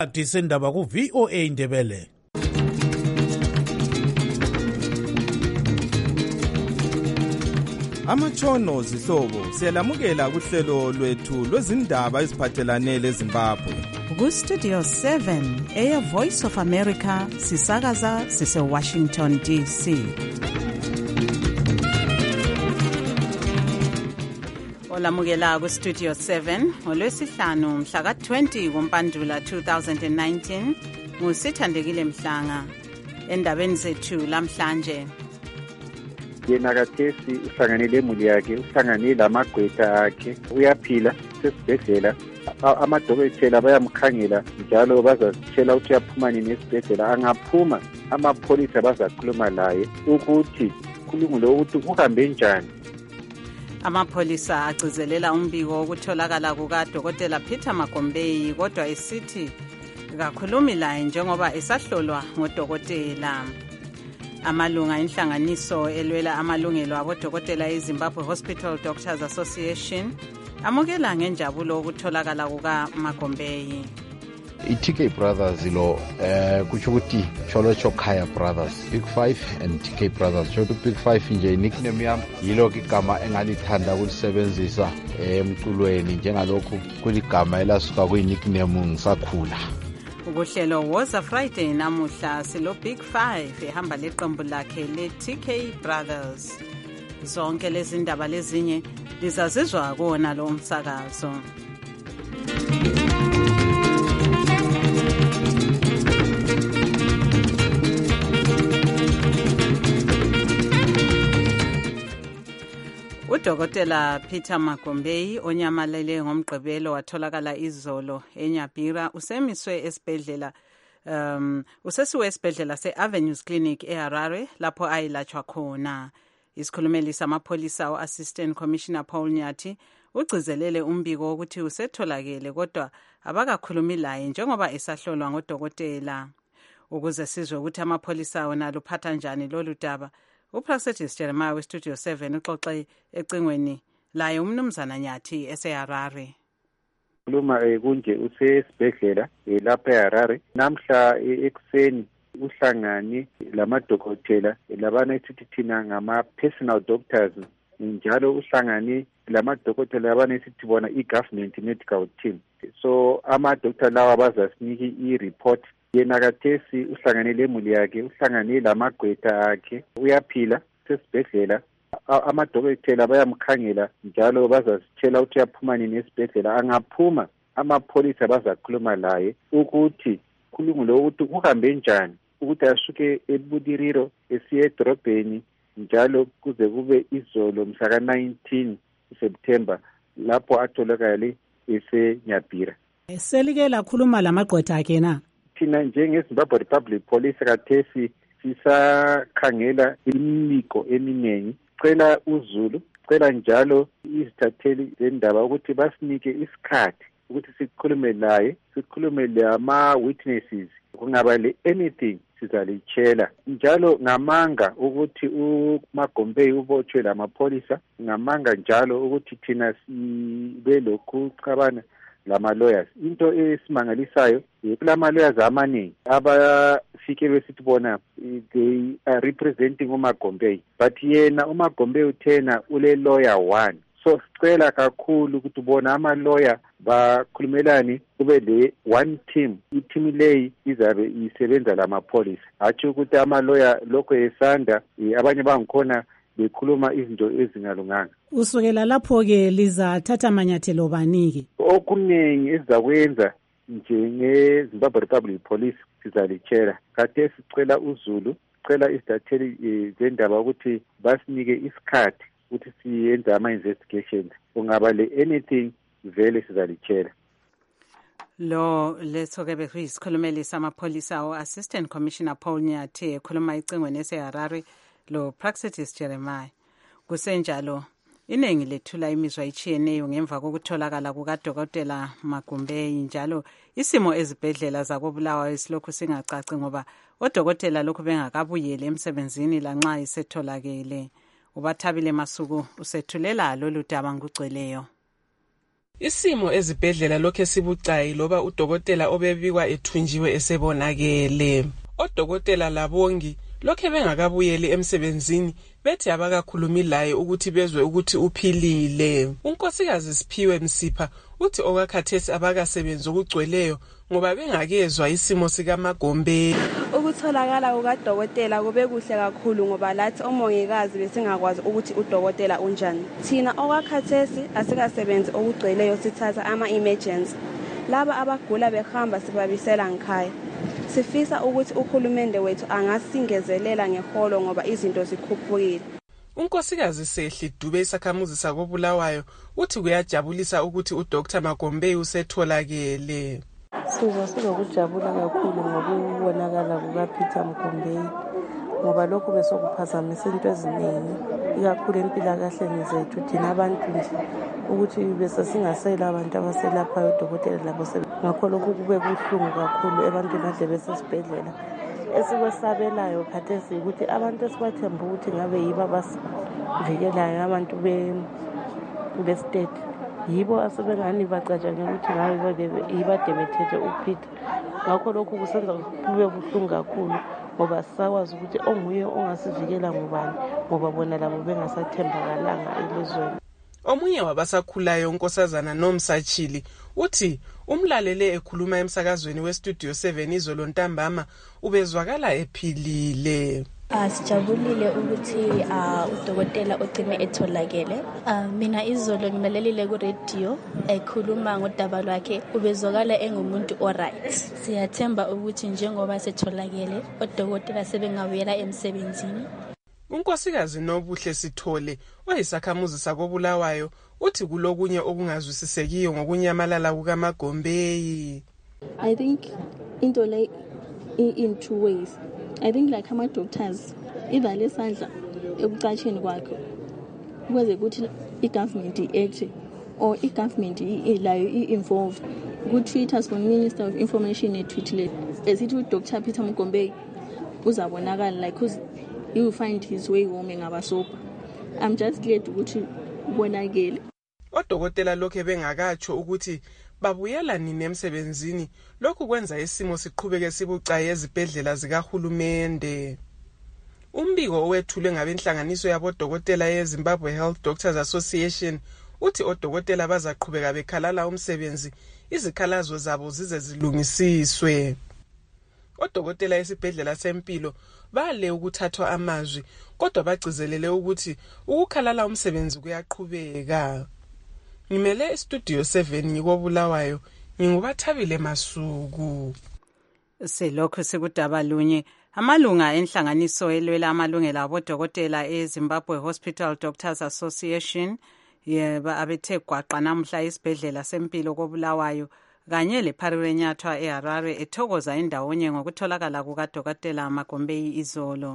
Sendaba ku VOA Indebele. Amatshono zihlobo siyalamukela kuhlelo lwethu lwezindaba eziphathelane leZimbabwe. Ku Studio 7 Air Voice of America sisakaza sise Washington DC. Olamukela ku Studio 7 ngolwesihlanu mhla ka-20 kuMpandula 2019 nguSithandekile Mhlanga. Endabeni zethu lamhlanje, yena kathesi uhlanganele imuli yakhe, uhlanganele lamagqwetha akhe, uyaphila sesibhedlela. Amadokotela bayamkhangela njalo bazasitshela ukuthi uyaphuma nini esibhedlela. Angaphuma amapholisa bazakhuluma laye ukuthi kulungile ukuthi uhambe njani. Amapholisa agcizelela umbiko wokutholakala kukaDokotela Peter Magombeyi, kodwa esithi kakhulumi laye njengoba esahlolwa ngodokotela. Amalunga enhlanganiso elwela amalungelo abodokotela eZimbabwe Hospital Doctors Association amukela ngenjabulo ukutholakala kukaMagombeyi. TK Brothers lo kutsho ukuthi Cholo Chokhaya Brothers, Big 5 and TK Brothers. Choto Big 5 nje nickname yami, yilo igama engalithanda ukulisebenzisa emculweni njengalokhu kuligama elasuka kuyinickname ngisakhula. Ukuhlelo Woza Friday namuhla silo Big 5 ehamba leqembu lakhe le-TK Brothers. Zonke lezi ndaba lezinye lizazizwa kuona lo umsakazo. Udokotela Peter Magombeyi onyamalele ngomgqibelo watholakala izolo eNyabhira usemiswe esibhedlela usesiwe esibhedlela se-Avenues Clinic eHarare lapho ayilatshwa khona. Isikhulumeli samapholisa u-Assistant Commissioner Paul Nyathi ugcizelele umbiko wokuthi usetholakele kodwa abakakhulumi laye njengoba esahlolwa ngodokotela. Ukuze sizwe ukuthi amapholisa wona luphatha njani lolu daba, uProfessor Jeremiah weStudio 7 uxoxe ecingweni laye umnumzana Nyathi eseHarare. Khuluma kunje usesibhedlela lapha eHarare. Namhla ekuseni uhlangane lamadokotela labana esithi thina ngama-personal doctors, njalo uhlangane lamadokotela labana esithi bona i-government medical team. So amadokotela lawa bazasiniki i-report. Yena kathesi uhlanganele imuli yakhe, uhlanganele lamagqwetha akhe, uyaphila sesibhedlela. Amadokotela bayamkhangela njalo bazasitshela ukuthi uyaphuma nini esibhedlela. Angaphuma amapholisa bazakhuluma laye ukuthi kulungile ukuthi uhambe njani, ukuthi asuke eBudiriro esiye edrobheni njalo kuze kube izolo mhla ka-19 September lapho atholakale eseNyabhira. Selike lakhuluma lamagqwetha akhe na? Thina njengeZimbabwe Republic Police kathesi sisakhangela imiko eminengi. Cela uZulu, cela njalo izithatheli zendaba ukuthi basinike isikhathi ukuthi sikhulume laye, sikhulume lama-witnesses. Kungaba le-anything sizalitshela. Njalo ngamanga ukuthi uMagombeyi ubotshwe lamapholisa, ngamanga njalo ukuthi thina sibe lokhu cabana lama-lawyers. Into esimangalisayo kulama-lawyers amaningi abafike besithi bona they are representing uMagombeyi, but yena uMagombeyi uthena ule-lawyer one. So sicela kakhulu ukuthi bona ama-lawyer bakhulumelani kube le one team. I-team leyi izabe isebenza lamapholisa. Hatshi ukuthi ama-lawyer lokho esanda abanye bangikhona bekhuluma izinto ezingalunganga. Usukela lapho-ke lizathatha amanyathelo bani-ke? Okuningi ezizakwenza njengeZimbabwe Republic Police sizalitshela. Khathesi sicela uZulu, sicela izithatheli zendaba ukuthi basinike isikhathi ukuthi siyenze ama-investigations. Kungaba le-anything vele sizalitshela. Lo letho-ke bekuyisikhulumeli samapholisa o-Assistant Commissioner Paul Nyathi ekhuluma ecingweni eseHarare lo Praxetis Jeremiah. Kusenjalo iningi lethula imizwa ichiyeneyo ngemva kokutholakala kukaDokotela Magombeyi, njalo isimo ezibhedlela zakobulawayo silokhu singacaci ngoba odokotela lokhu bengakabuyeli emsebenzini lanxa isetholakele. Ubathabile Masuku usethulela lolu daba ngugcweleyo. Isimo ezibhedlela lokho sibucayi loba udokotela obebikwa ethunjiwe esebonakele. Odokotela labongi lokho bengakabuyeli emsebenzini bethi abakakhulumi laye ukuthi bezwe ukuthi uphilile. Unkosikazi Siphiwe Msipha uthi okwakhathesi abakasebenzi okugcweleyo ngoba bengakezwa isimo sikaMagombe. Ukutholakala kukadokotela kube kuhle kakhulu ngoba lathi omongikazi besingakwazi ukuthi udokotela unjani. Thina okwakhathesi asikasebenzi okugcweleyo sithatha ama-emergency. Laba abagula behamba sibabisela ngikhaya. Sifisa ukuthi uhulumende wethu angasingezelela ngeholo ngoba izinto zikhuphukile. Unkosikazi Sehli Dube isakhamuzi sakoBulawayo uthi kuyajabulisa ukuthi uDr Magombe usetholakele. Sizokujabula kakhulu ngokubonakala kukaPeter Magombe ngoba lokho besokuphazamisa into eziningi ikakhulu empilakahleni zethu thina abantu nje ukuthi bese singasela abantu abaselaphayo udokotela labo ngakho lokhu kube kuhlungu kakhulu ebantwini ade besesibhedlela. Esikwesabelayo khathesi ukuthi abantu esibathemba ukuthi ngabe yibo abasivikelayo abantu be-state yibo asebengani bacatshanye ukuthi ngabe yibade bethethe uPeter. Ngakho lokhu kusenza kube buhlungu kakhulu ngoba sisakwazi ukuthi onguye ongasivikela ngubani ngoba bona labo bengasathembakalanga elizweni. Omunye wabasakhulayo unkosazana Nomsachili uthi umlalele ekhuluma emsakazweni weStudio 7 izolo ntambama ubezwakala ephilile. Sijabulile ukuthi udokotela ogcine etholakele. Mina izolo ngimelelile ku radio ekhuluma ngodaba lwakhe ubezwakala engumuntu alright. Siyathemba ukuthi njengoba setholakele odokotela sebengabuyela emsebenzini. Unkosikazi Nobuhle Sithole oyisakhamuzi sakoBulawayo uthi kulokunye okungazwisisekiyo ngokunyamalala kukaMagombe. I think into like in two ways. I think like ama-doctors either lesandla ekucatsheni kwakhe ukwaze ukuthi i-government i-act or i-government layo i-involved. Ku-tweet as for Minister of Information etweetile esithi uDr Peter Magombe uzabonakala like cause he will find his way home ngabasopa. I'm just glad ukuthi ubonakele. Odokotela lokho bengakatsho ukuthi babuyela nini emsebenzini lokhu kwenza isimo siqhubeke sibucayi ezibhedlela zikahulumende. Umbiko owethulwe ngabenhlanganiso yabodokotela yeZimbabwe Health Doctors Association uthi odokotela bazaqhubeka bekhalala umsebenzi izikhalazo zabo zize zilungisiswe. Odokotela esibhedlela sempilo bale ukuthathwa amazwi kodwa bagcizelele ukuthi ukukhalala umsebenzi kuyaqhubeka. Ngimele iStudio 7 ngikobulawayo ngingubathabile Masuku. Selokho sikudaba lunye amalunga enhlanganiso elwela amalungelo abodokotela eZimbabwe Hospital Doctors Association yeba abethe gwaqa namhla isibhedlela sempilo kobulawayo kanye lePharirenyathwa eHarare ethokoza indawonye ngokutholakala kukaDokotela Magombe izolo.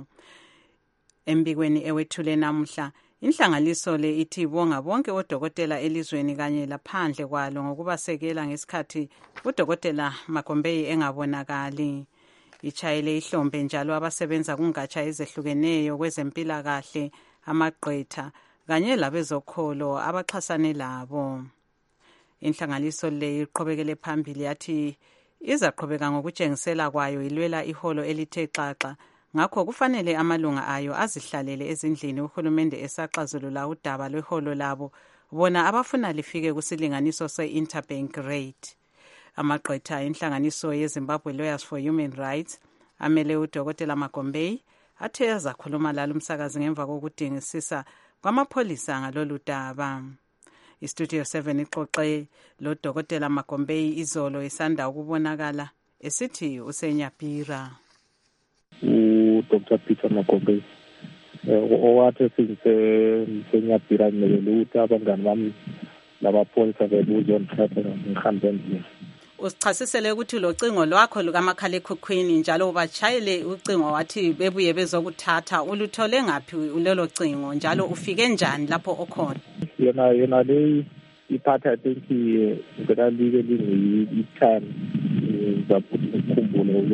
Embikweni ewethule namhla inhlanganiso le ithi bonga bonke odokotela elizweni kanye laphandle kwalo ngokubasekela ngesikhathi uDokotela Magombe engabonakali. Ichayele ihlombe njalo abasebenza kungatsha ezehlukeneyo kwezempilakahle amagqwetha kanye labezokholo abaxhasane labo. Inhlanganiso le iqhubekele phambili yathi izaqhubeka ngokutshengisela kwayo ilwela iholo elithe xaxa ngakho kufanele amalunga ayo azihlalele ezindlini uhulumende esaxazulula udaba lweholo labo bona abafuna lifike kusilinganiso se-interbank rate. Amagqwetha inhlanganiso yeZimbabwe Lawyers for Human Rights amele uDokotela Magombe athe azakhuluma lalo umsakazi ngemva kokudingisisa kwamapholisa ngalolu daba. iStudio 7 ixoxe lo Dokotela Magombe izolo esanda ukubonakala esithi usenyapira. Dr. Peter Magombe owathi sisenyapira ngelutho abangani bami labapholisa bebuzo ngihambeni. Usichasisele ukuthi lo cingo lwakho lukamakhalekhukhwini njalo ubachayele ucingo wathi bebuye bezokuthatha uluthole ngaphi ulelo cingo njalo ufike njani lapho okhona? Yena le iphatha I think ngikalike i-time zaphumbulo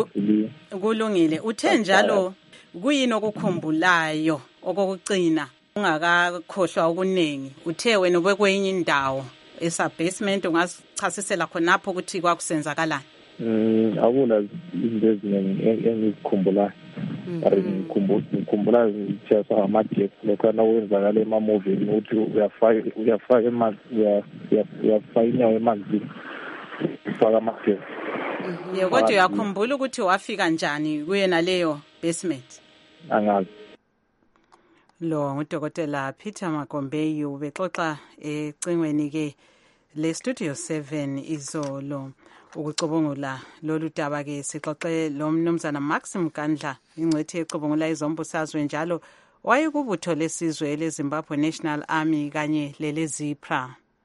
ukuthi kulungile. Uthe njalo kuyini okukhumbulayo okokugcina ungakakhohlwa okuningi uthe wena ubekwenye indawo esa-basement ungasichasisela khonapho ukuthi kwakusenzakalani? Akula izinto eziningi engizikhumbulayo. Ngikhumbula just ama-gap lokho nawenzakala ema-movini ukuthi uyafaka inyawo emanzini ufaka ama-gap. Kodwa uyakhumbula ukuthi wafika njani kuyena leyo basement? Angazi. Lo ngudokotela Peter Magombeyi ubexoxa ecingweni-ke le-Studio 7 izolo ukucubungula lolu daba-ke sixoxe lo mnumzana Maxim Kandla ingcwethi ecubungula izombusazwe njalo wayekubutho lesizwe leZimbabwe National Army kanye lele-ZIPRA.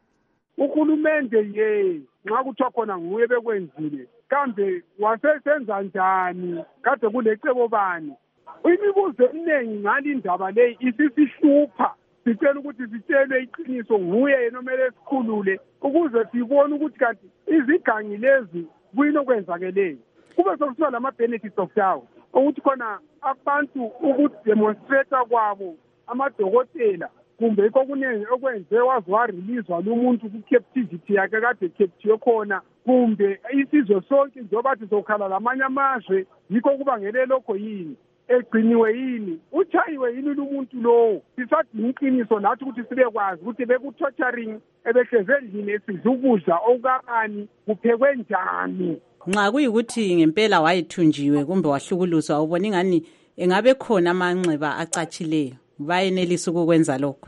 Uhulumende nxa kuthiwa khona nguye bekwenzile kambe wasesenza njani kade kulecebo bani? Imibuzo eminingi ngale ndaba leyi isisihlupha. Sicela ukuthi sitshelwe iqiniso nguye yena omele sikhulule ukuze sibone ukuthi kanti izigangi lezi kuyini okwenzakeleyo. Kube sokusiba lama-benefits of doubt ukuthi khona abantu ukudemonstrate kwabo amadokotela kumbe kokuningi okwenze waze wareleaswa lumuntu ku-captivity yakhe kade captive khona kumbe isizwe sonke njengoba sizokhala lamanye amazwe yikho kubangele lokho yini egciniwe yini uchayiwe yini lumuntu lowo sisadinga iqiniso nathi ukuthi sibekwazi ukuthi beku-torturing ebehleze endlini esidla ukudla okukabani kuphekwe njani. Nxa kuyikuthi ngempela wayethunjiwe kumbe wahlukuluzwa ubona ingani engabe khona amanxeba acatshileyo bayenelisa ukukwenza lokho?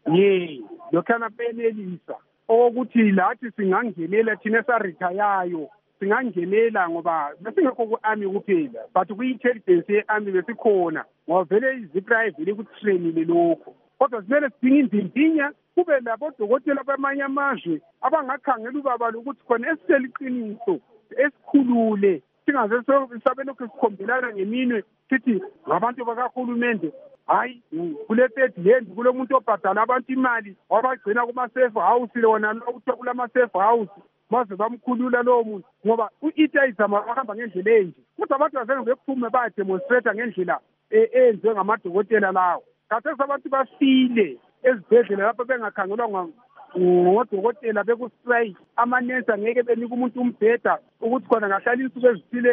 Lokhana benelisa okokuthi lathi singangenela thina esarithayayo singangenela ngoba besingekho ku-army kuphela but kwi-intelligence ye-army besikhona ngoba vele iZIPRA ivele kutrainile lokho. Kodwa simele sidinga indindinya kube labodokotela bamanye amazwe abangakhangela ubaba lokuthi khona esitshela iqiniso esikhulule singaze sabe lokhu sikhombelana ngeminwe sithi ngabantu bakahulumende hayi kule third hand kulo muntu obhadala abantu imali wabagcina kuma-safe house wona lo kuthiwa kulama-safe house baze bamkhulula lowo muntu ngoba u-ita izama bahamba ngendlela enje kodwa abantu bazenge bephume bayademonstrata ngendlela enziwe ngamadokotela lawo. Khathesi abantu bafile ezibhedlela lapho bengakhangelwa ngodokotela bekustrike amanesi angeke benika umuntu umbheda ukuthi khona ngahlala insuku ezithile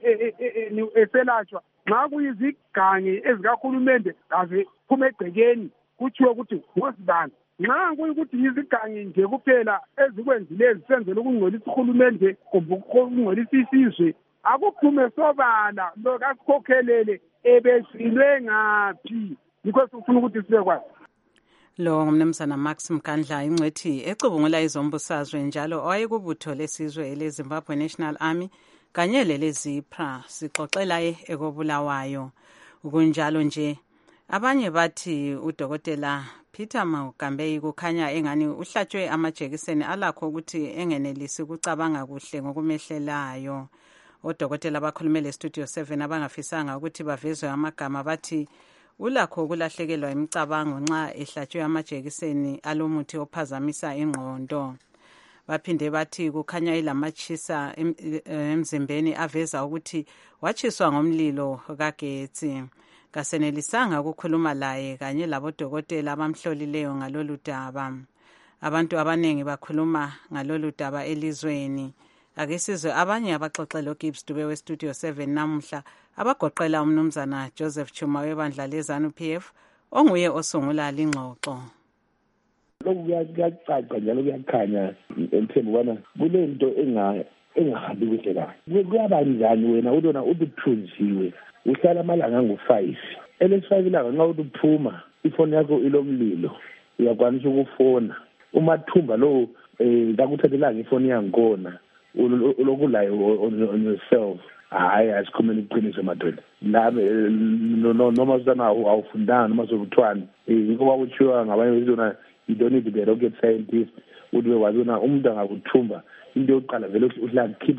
eselatshwa. Nxa kuyizigangi ezikahulumende aze phume egcekeni kuthiwe ukuthi ngozibani. Nxa kuyikuthi izigangi nje kuphela ezikwenzile zisenzela ukungcolisa uhulumende kumbe ukungcolisa isizwe akuphume sobala lokasikhokhelele ebezilwe ngaphi. Yikho sifuna ukuthi sibekwazi. Lo ngumnumzana Maxim Kandla ingcwethi ecubungula izombusazwe njalo owayekubutho lesizwe leZimbabwe National Army kanye lele-ZIPRA sixoxela ekobulawayo. Kunjalo nje abanye bathi udokotela Peter Magombeyi kukhanya engani uhlatshwe amajekiseni alakho ukuthi engenelisi ukucabanga kuhle ngokumehlelayo. Odokotela abakhulume le-Studio 7 abangafisanga ukuthi bavezwe amagama bathi ulakho ukulahlekelwa imicabango nxa ehlatshwe amajekiseni alomuthi ophazamisa ingqondo. Baphinde bathi kukhanya ilamatshisa emzimbeni aveza ukuthi watshiswa ngomlilo kagetsi. Kasenelisanga ukukhuluma laye kanye labodokotela abamhlolileyo ngalolu daba. Abantu abanengi bakhuluma ngalolu daba elizweni. Ake sizwe abanye abaxoxela uGibbs Dube we-Studio 7 namuhla abagoqela umnumzana Joseph Chuma webandla leZANU-PF onguye osungula lingxoxo. Lokhu kuyacaca njalo kuyakhanya emthembu ubana kulento engahambi kuhle kahle. Kuyaba njani wena ulona ubuthunjiwe uhlala amalanga angu-5 elesi-5 ilanga nxa uphuma ifoni yakho ilomlilo uyakwanisa ukufona umathumba lowo ngakuthathelanga ifoni yangkhona ulokulayo on yourself. Hayi asikhulumeni iqiniso madoda labe noma usana awufundanga noma sokuthwani yikho kwakutshiwa ngabanye bezona you don't need to be a rocket scientist uthi wazona umuntu angakuthumba into yokuqala vele uhlala khiphe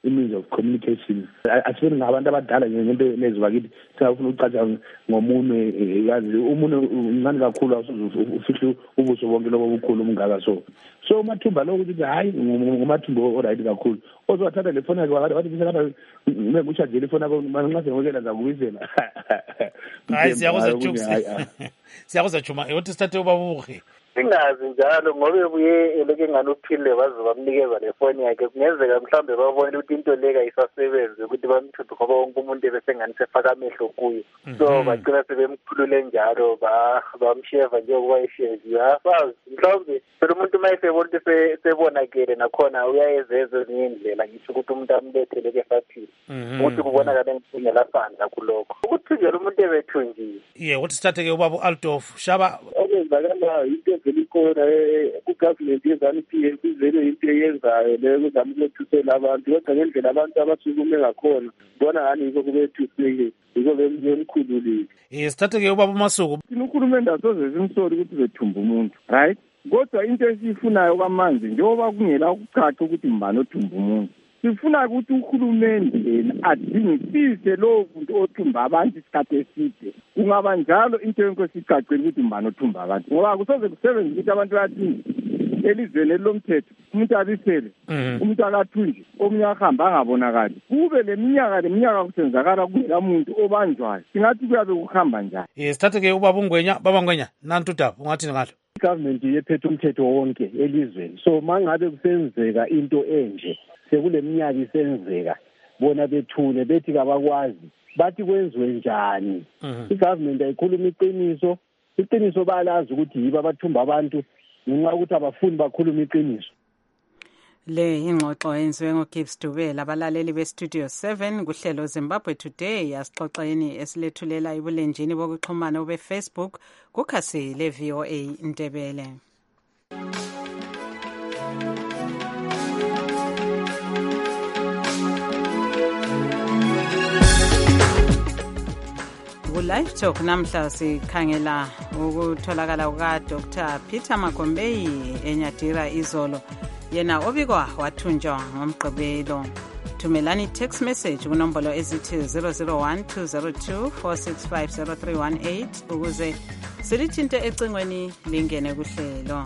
i-means of communication. Asifuni ngabantu abadala ngento lezo bakithi singafuna ukucatsha ngomunwe yazi umunwe uncane kakhulu ufihle ubuso bonke lobo bukhulu umngaka so umathumba lo ukuthi hayi ngumathumba oright kakhulu ozothatha le phone yakhe wathi bisela ngikushajele ifone yakho nxa sengokela zakubisela hayi siyakuza Juma uthi sithathe ubabuke singazi njalo ngoba ebuye eleke nganophile baze bamnikeza le phone yakhe kungenzeka mhlambe babone ukuthi into leka isasebenze ukuthi bamthuthe ngoba wonke umuntu ebesengani sefaka amehlo kuyo so bagcina sebemkhulule njalo bamsheva njengoba esheziwe asazi mhlawumbe phela umuntu mayesebona ukuthi sebonakele nakhona uyayezeza ezinye indlela ngisho ukuthi umuntu ambethele kefathile ukuthi kubonakala ngingela sandla kulokho ukuthi nje umuntu ebethunjiwe uthi sithathe-ke ubaba Aldorf Shaba okwenzakala into velikhona ku-government ye-ZANU-PF kuvele into eyenzayo leyo kuzama ukuthusela abantu kodwa ngendlela abantu abasukume ngakhona bona ngani yikho kubethuseke yikho bemkhululile sithathe-ke ubaba uMasuku thina uhulumende asoze simsoli ukuthi bethumba umuntu right kodwa into esiyifunayo kwamanje njengoba kungela ukucaca ukuthi mbani othumba umuntu sifuna ukuthi uhulumende adingisise lowo muntu othumba abantu isikhathi eside kungaba njalo into yonke sicacile ukuthi mbani othumba abantu ngoba kusoze kusebenze ukuthi abantu bayathini elizweni elilomthetho umuntu abisele umuntu akathunje omunye ahamba angabonakali kube leminyaka kusenzakala kungela muntu obanjwayo singathi kuyabe kuhamba njani sithathe-ke ubaba uNgwenya baba Ngwenya nanti udaba ungathini ngalo igovernment yephethe umthetho wonke elizweni so mangabe kusenzeka into enje sekule minyaka isenzeka bona bethule bethi kabakwazi bathi kwenziwe njani igovernment ayikhuluma iqiniso balazi ukuthi yibo abathumba abantu ngenxa ukuthi abafuni bakhuluma iqiniso le ingxoxo yenziwe ngoGibbs Dubela abalaleli bestudio 7 kuhlelo Zimbabwe Today asixoxeni esilethulela ibulenjini bokuxhumana beFacebook kukhasi le VOA Ndebele. Live Talk namhla sikhangela ukutholakala kuka Dr. Peter Makombei eNyadira izolo yena obikwa wathunjwa ngomgqibelo. Thumelani text message kunombolo ezithi 0012024650318 ukuze silithinte ecingweni lingene kuhlelo.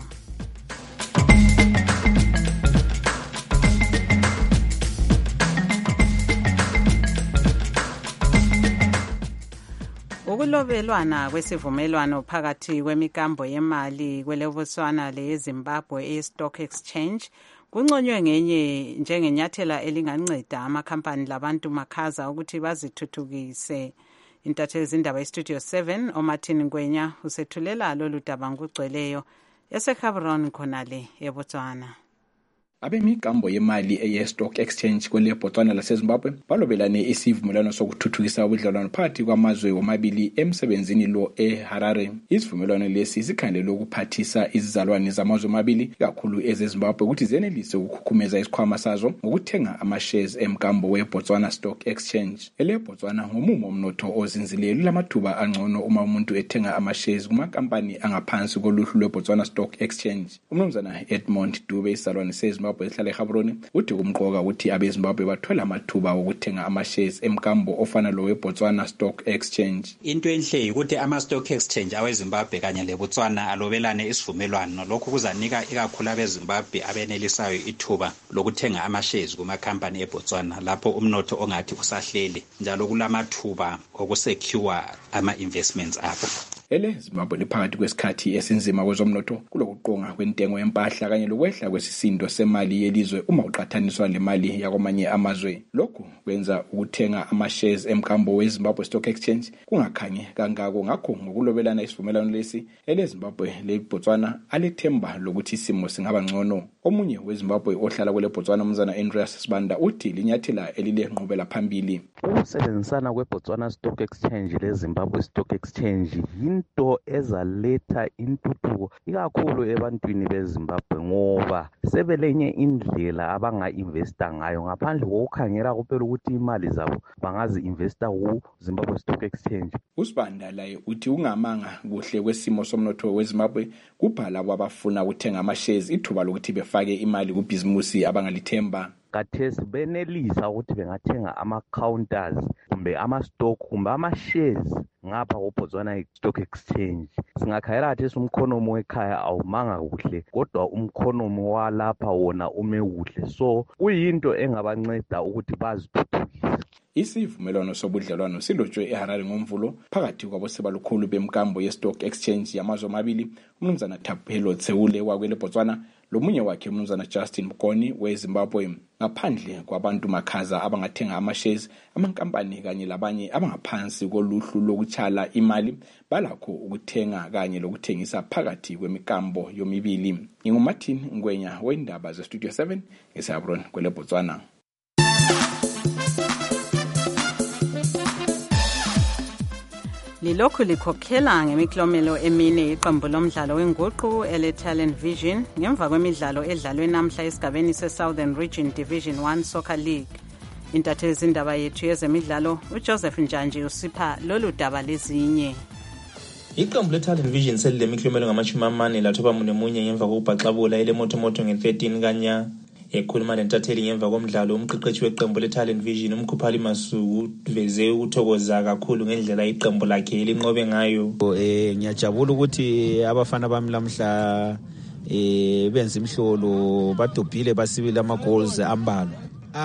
Ukulobelwana kwesivumelwano phakathi kwemikambo yemali kweleBotswana leyeZimbabwe e-Stock Exchange kunconywe njengenyathela elinganceda amakhampani labantu makhaza ukuthi bazithuthukise. Intatheli zindaba eStudio 7 oMartin Ngwenya usethulela lolu daba ngokugcweleyo eseGaborone khonale eBotswana. Abemikambo yemali eye-Stock Exchange kweleBotswana laseZimbabwe balobelane isivumelwano sokuthuthukisa ubudlelwano phakathi kwamazwe womabili emsebenzini lo eHarare. Isivumelwano lesi sikhandele ukuphathisa izizalwane zamazwe omabili kakhulu ezeZimbabwe ukuthi zenelise ukukhukhumeza isikhwama sazo ngokuthenga ama-shares emkambo weBotswana Stock Exchange. EleBotswana ngomumo omnotho ozinzileyo lulamathuba angcono uma umuntu ethenga ama-shares kumakampani angaphansi koluhlu lweBotswana Stock Exchange. Umnumzana Edmond Dube isizalwane seZimbabwe ehlala eGaborone uthi kumqoka ukuthi abeZimbabwe bathola amathuba okuthenga ama-shares emkambo ofana lo weBotswana Stock Exchange. Into enhle ukuthi ama-Stock Exchange aweZimbabwe kanye leBotswana alobelane isivumelwano lokhu kuzanika ikakhulu abeZimbabwe abenelisayo ithuba lokuthenga ama-shares kumakhampani eBotswana lapho umnotho ongathi usahlele njalo kulamathuba okusecure ama-investments abo. EleZimbabwe liphakathi kwesikhathi esinzima kwezomnotho kulokuqonga kwentengo yempahla kanye lokwehla kwesisindo semali yelizwe uma uqhathaniswa lemali yakwamanye amazwe. Lokhu kwenza ukuthenga ama-shares emkambo weZimbabwe Stock Exchange kungakhanyi kangako. Ngakho ngokulobelana isivumelwano lesi eleZimbabwe leBotswana alethemba lokuthi isimo singaba ngcono. Omunye weZimbabwe ohlala kweleBotswana umzana Andreas Sibanda uthi linyathela elilenqubela phambili. Ukusebenzisana kweBotswana Stock Exchange leZimbabwe Stock Exchange into ezaletha intuthuko ikakhulu ebantwini beZimbabwe ngoba sebelenye indlela abanga-investa ngayo ngaphandle kokukhangela kuphela ukuthi imali zabo bangazi-investa ku-Zimbabwe Stock Exchange. uSibanda laye uthi ungamanga kuhle kwesimo somnotho weZimbabwe kupha labo abafuna ukuthenga ama-shares ithuba lokuthi befake imali kubhizimusi abangalithemba. kathesi benelisa ukuthi bengathenga ama-counters kumbe ama-stock kumbe ama-shares ngapha koBotswana Stock Exchange. Singakhayela kathesi umkhonomi wekhaya awumanga kuhle, kodwa umkhonomi walapha wona ume kuhle, so kuyinto engabanceda ukuthi bazithuthukise. Isivumelwano sobudlelwano silotshwe eHarare ngoMvulo phakathi kwabosebalukhulu bemkambo yeStock Exchange yamazwe amabili, uMnumzana Thapelo Tseule wakwele Botswana lomunye wakhe uMnumzana Justin Mkoni weZimbabwe. Ngaphandle kwabantu makhaza abangathenga ama-shares, amankampani kanye labanye abangaphansi koluhlu lokutshala imali balakho ukuthenga kanye lokuthengisa phakathi kwemikambo yomibili. NginguMartin Ngwenya weindaba zeStudio 7 eSabron kwele Botswana. Lilokhu likhokhela ngemiklomelo emine iqembu lomdlalo wenguqu ele-Talent Vision ngemva kwemidlalo edlalwe namhla esigabeni se-Southern Region Division 1 Soccer League. Intatheli zindaba yethu yezemidlalo uJoseph Njanji usipha lolu daba lezinye. Iqembu le-Talent Vision selilemiklomelo ngama-40 lathoba munye ngemva kokubhaxabula elemotomoto nge-13 kanya. Ekhuluma lentatheli ngemva komdlalo, umqeqeshi weqembu le-Talent Vision uMkhuphali Masuku uveze ukuthokoza kakhulu ngendlela iqembu lakhe linqobe ngayo. Ngiyajabula ukuthi abafana bami lamhla benza imhlolo, badobhile, basibile ama-goals ambalwa.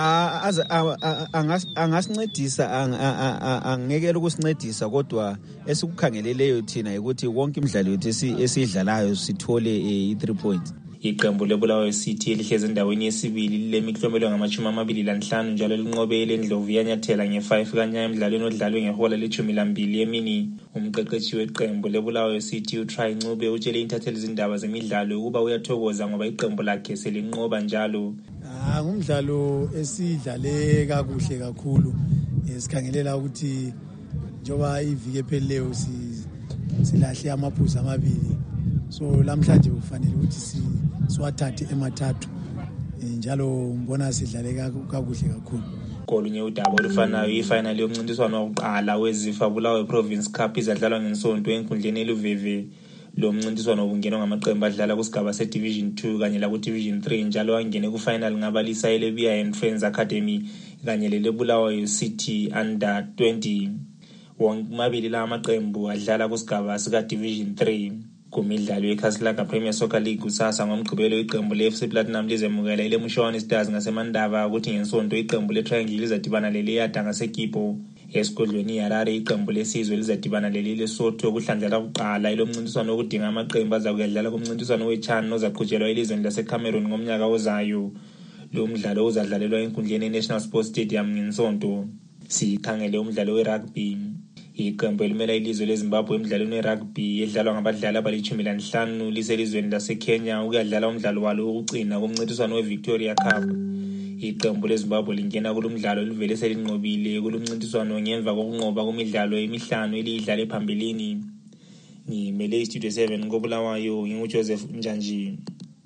Angasincedisa, angekela ukusincedisa, kodwa esikukhangeleleyo thina ukuthi wonke imidlalo yethu esiyidlalayo sithole i-3 points. Iqembu leBulawayo City elihlezi endaweni yesibili lilemiklomelo ngama-25 njalo linqobe leNdlovu yanyathela nge-5 kanya emidlalweni odlalwe ngehola le-12 emini. Umqeqeshi weqembu leBulawayo City uTry Ncube utshele intatheli zindaba zemidlalo ukuba uyathokoza ngoba iqembu lakhe selinqoba njalo. Ngumdlalo esidlale kakuhle kakhulu, sikhangelela ukuthi njoba iviki ephelileyo silahle amaphuzu amabili, so lamhlanje kufanele ukuthi siwathathe emathathu, njalo ngibona sidlale kakuhle kakhulu. Kolunye udaba olufanayo, ifinal yomncintiswano wokuqala weZifa Bulawayo Province Cup izadlalwa ngeNsonto enkundleni eLuveve. Lo mncintiswano ubungenwa ngamaqembu adlala kusigaba se-Division 2 kanye la ku-Division 3 njalo angene ku-final ngabalisa eleBia and Friends Academy kanye leBulawayo City Under 20. Womabili la amaqembu adlala kusigaba sika-Division 3. Kumidlalo yeKhasilaka Premier Soccer League kusasa ngomgqibelo iqembu le-FC Platinum lizemukela ileMushwana Stars ngaseMandava ukuthi ngeNsonto iqembu le-Triangle lizadibana leliyada ngaseGipo. Esigodlweni iHarare iqembu lesizwe lizadibana leLesotho kuhlandlela kuqala ilomncintiswano okudinga amaqembu azakudlala kumncintiswano weChan ozaqhutshelwa elizweni laseCameroon ngomnyaka ozayo. Lo mdlalo uzadlalelwa enkundleni yeNational Sports Stadium ngeNsonto. Sikhangele umdlalo werugby. Iqembu elimela ilizwe leZimbabwe emidlalweni werugby edlalwa ngabadlali abali-15 liselizweni laseKenya ukuyadlala umdlalo walo wokucina kumncintiswano weVictoria Cup. Iqembu leZimbabwe lingena kulomdlalo livele selinqobile kulomncintiswano ngemva kokunqoba kumidlalo emihlanu eliyidlale phambilini. Ngimele iStudio 7 ngoBulawayo, nginguJoseph Njanji.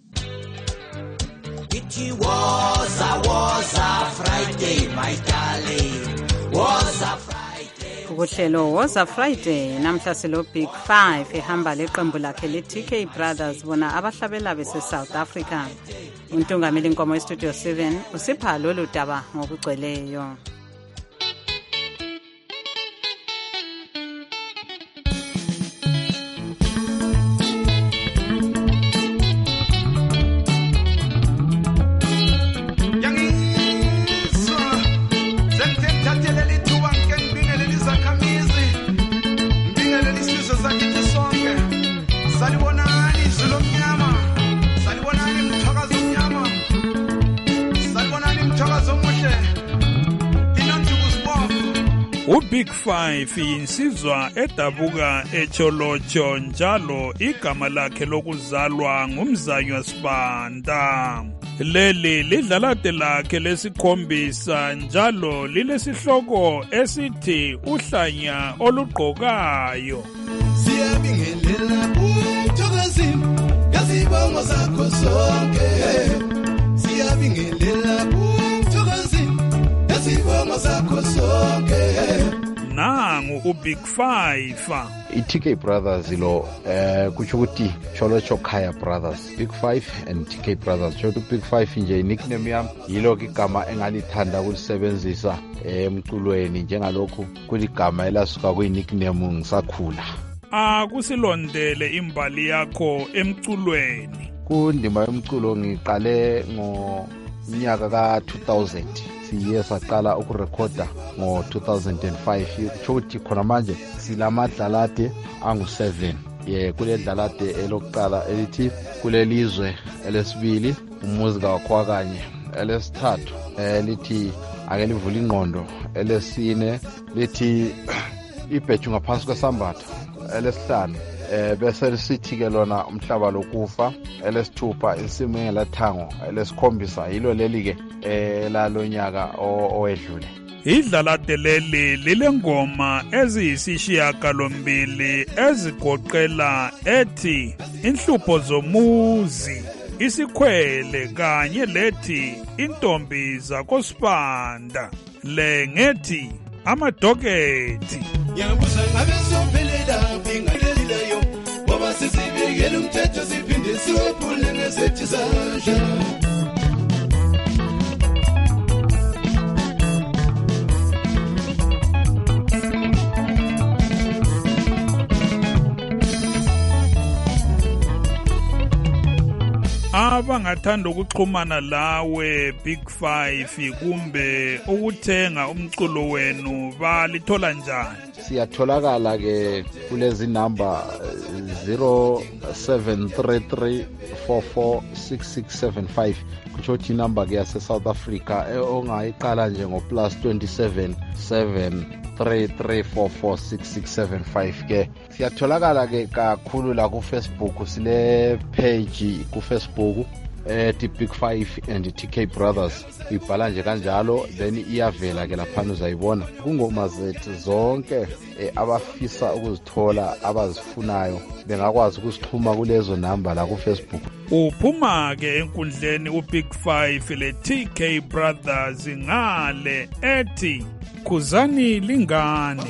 It was a Friday, my darling. Was a Friday. Ukuhlelo was a Friday namhla silo Big 5 ehamba leqembu lakhe le-TK Brothers bona abahlabela bese South Africa. Untungameli inkomo eStudio 7 usipha lolu daba ngokugcweleyo. uBig 5 yinsizwa edabuka eCholocho njalo igama lakhe lokuzalwa ngumzanywa Sibanda. Leli lidlalade lakhe lesikhombisa njalo lilesihloko esithi uhlanya olugqokayo. Siyabingelela uMthokozini ngazibongo zakho zonke. Siyabingelela uMthokozini ngazibongo zakho zonke. Nangu uBig 5. i-TK Brothers lo kutsho ukuthi Cholocho Khaya Brothers, Big 5 and TK Brothers. Tsho ukuthi Big 5 nje i-nickname yami yilo-ke igama engalithanda ukulisebenzisa emculweni, njengalokhu kuligama elasuka kuyi-nickname ngisakhula. Kusilondele imbali yakho emculweni. Kundima yomculo ngiqale ngonyaka ka-2000, siye saqala ukurekhoda ngo-2005. Kutsho ukuthi khona manje silamadlalade angu-7. Kule dlalade elokuqala elithi kulelizwe, elesibili umuzika wakho kanye, elesithathu lithi ake livula ingqondo, elesine lithi ibheju ngaphansi kwesambatho, elesihlanu bese lisithi-ke lona umhlaba lokufa, elesithupha isimo engelathango, elesikhombisa yilo leli-ke lalonyaka owedlule. Idlalade leli lilengoma eziyisishiyagalombili ezigoqela ethi inhlupho zomuzi, isikhwele kanye lethi intombi zakoSibanda, le ngethi amadokethi. Ngiyabuza ngabe sophelela ngingalileyo ngoba sizibekele umthetho siphinde siwephule ngezethu izandla. Abangathanda ukuxhumana lawe Big 5 kumbe ukuthenga umculo wenu balithola njani? Siyatholakala ke kulezi number 0733446675. Kutsho ukuthi inumber ke yase South Africa ongayiqala nje ngo +27 733446675 ke. Siyatholakala ke kakhulu la ku Facebook, sile page ku Facebook ethi Big 5 and TK Brothers. Ibhala nje kanjalo then iyavela ke lapha uzayibona. Kungoma zethu zonke abafisa ukuzithola abazifunayo bengakwazi ukusixhuma kulezo number la ku Facebook. Uphuma ke enkundleni uBig 5 le TK Brothers ngale ethi khuzani lingane.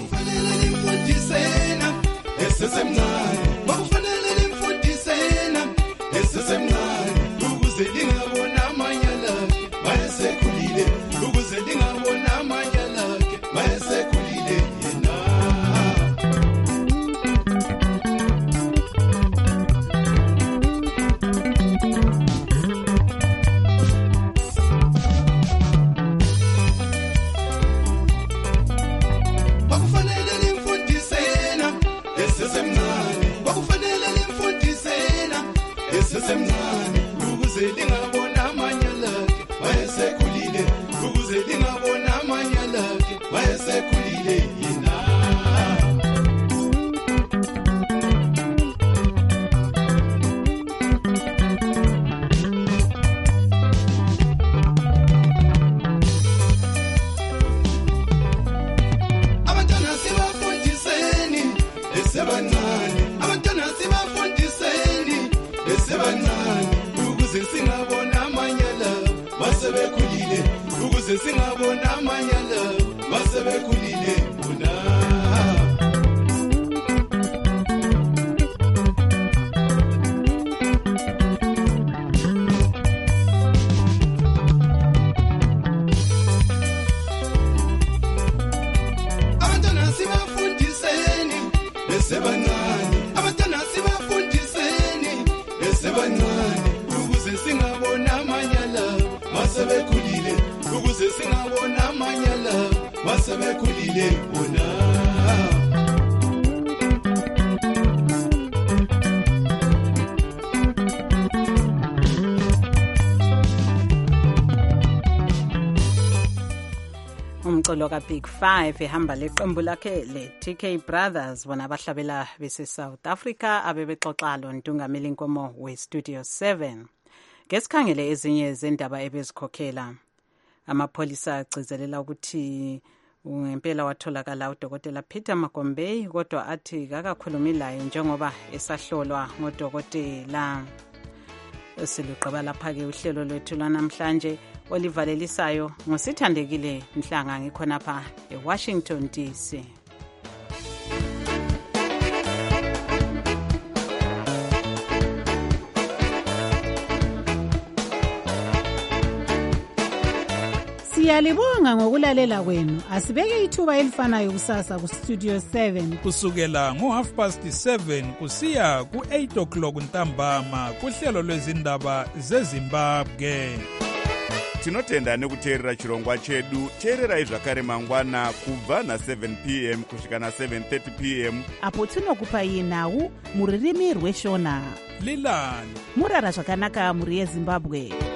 Esesemncane bakufanele limfundisena, esesemncane ukuze lingabona amanyala mayesekhulile, ukuze lingabona amanyala mayesekhulile yena. Bakufanele limfundisena, esesemncane bakufanele limfundisena, esesemncane ukuze lingabona amanyala mayesekhulile, ukuze lingabona amanyala mayesekhulile yena. Abantwana sibafundiseni esebancane, abantwana sibafundiseni esebancane ukuze singabona amanyala masebekhulile, ukuze singabona amanyala masebekhulile bona. Abantwana sibafundiseni esebancane, abantwana sibafundiseni esebancane ukuze singabona amanyala masebekhulile, ukuze singabona amanyala masebekhulile bona. Umculo kaBig 5 ehamba leqembu lakhe le TK Brothers, bona abahlabela bese South Africa abebexoxa lo Ntungameli Nkomo we Studio 7. Ngesikhangele ezinye zendaba ebezikhokhela, amapholisa agcizelela ukuthi ngempela watholakala udokotela Peter Magombei, kodwa athi akakhulumi laye njengoba esahlolwa ngodokotela. Siluqaba lapha ke uhlelo lwethu lwanamhlanje olivalelisayo ngosithandekile Mhlanga, ngikhona pha eWashington DC. Siyalibonga ngokulalela kwenu. Asibeke ithuba elifanayo kusasa ku Studio 7 kusukela ngo7:30 kusiya ku8 o'clock ntambama kuhlelo lwezindaba zeZimbabwe. Tinotenda nekuteerera chirongwa chedu. Teererai zvakare mangwana kubva na7 p.m. kusvika na7:30 p.m. apo tinokupai nhau muririmi rweshona. Lilani murara zvakanaka muri yeZimbabwe.